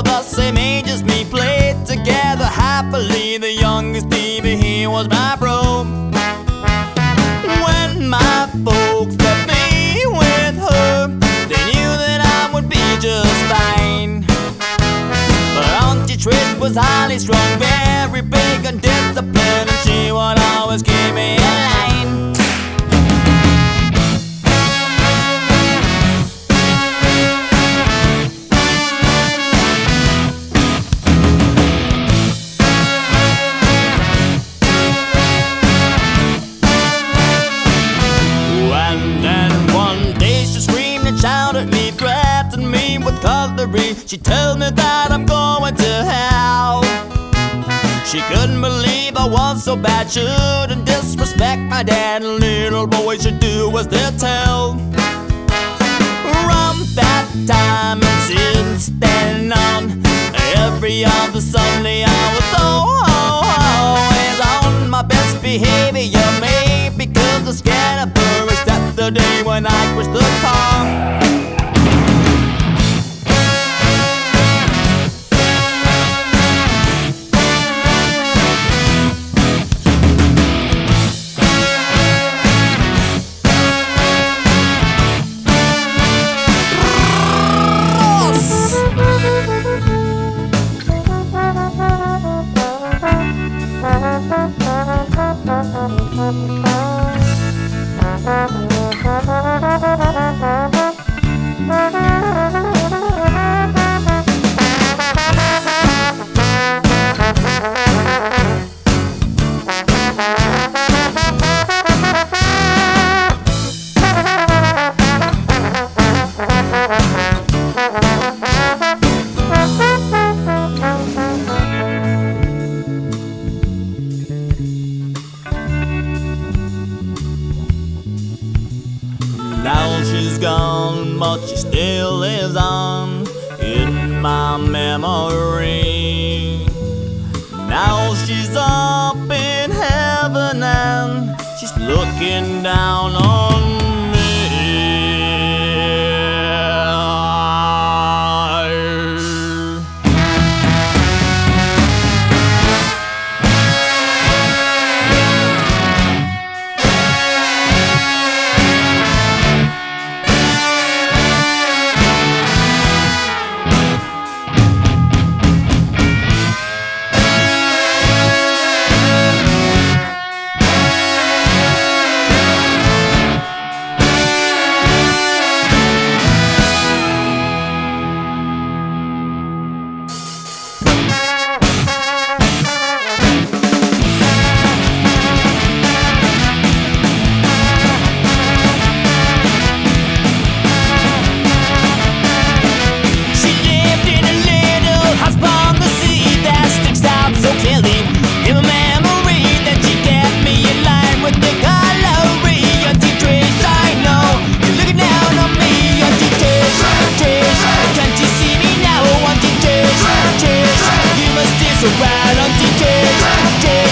were the same age as me, played together happily. The youngest baby, he was my bro. When my folks left me with her, they knew that I would be just fine. But Auntie Trish was highly strung, very big and disciplined, and she would always keep me in line. And then one day she screamed and shouted me, threatened me with cutlery. She told me that I'm going to hell. She couldn't believe I was so bad, shouldn't disrespect my dad. Little boy should do as they tell. From that time and since then on, every other Sunday I was always on my best behavior. Maybe because I'm scared of her, except the day when I crashed the car. Now she's gone, but she still lives on in my memory. Now she's up in heaven and she's looking down on me. So bad, Auntie Trish,